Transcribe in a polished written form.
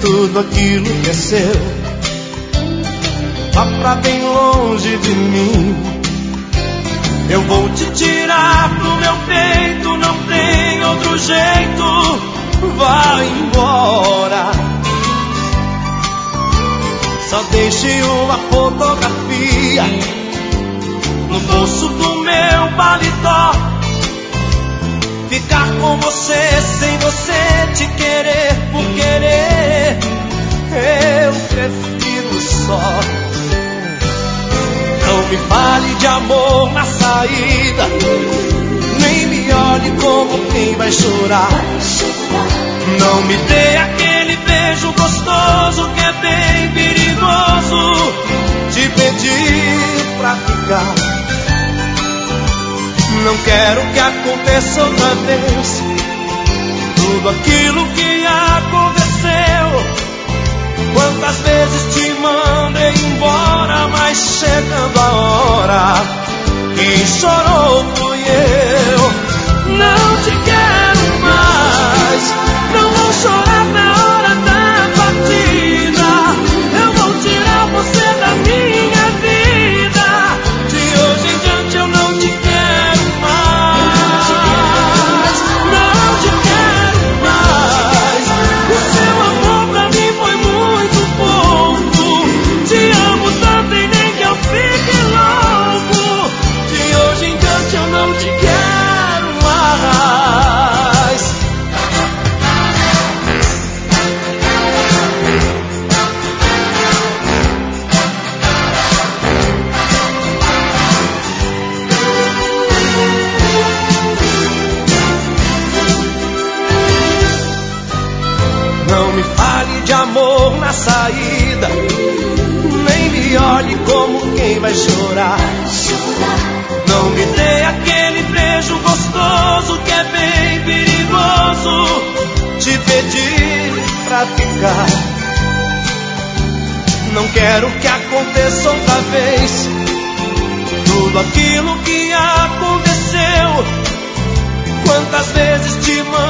tudo aquilo que é seu. Vá pra bem longe de mim. Eu vou te tirar do meu peito, não tem outro jeito. Vai embora. Só deixe uma fotografia no bolso do meu paletó. Ficar com você sem você te querer por querer, eu prefiro só. Não me fale de amor na saída, nem me olhe como quem vai chorar. Não me dê aquele beijo gostoso que é bem perigoso. Te pedi pra ficar. Não quero que aconteça outra vez tudo aquilo que aconteceu. Quantas vezes te mandei embora, mas chegando a hora, quem chorou fui eu. Não te quero mais, não vou chorar na hora da partida. Eu vou tirar você da minha vida. De hoje em diante eu não te quero mais. Não te quero mais. O seu amor pra mim foi muito pouco. Te amo tanto e nem que eu fique louco. De hoje em diante eu não te quero mais. Não me fale de amor na saída, nem me olhe como quem vai chorar. Não me dê aquele beijo gostoso que é bem perigoso. Te pedi pra ficar. Não quero que aconteça outra vez tudo aquilo que aconteceu. Quantas vezes te mandei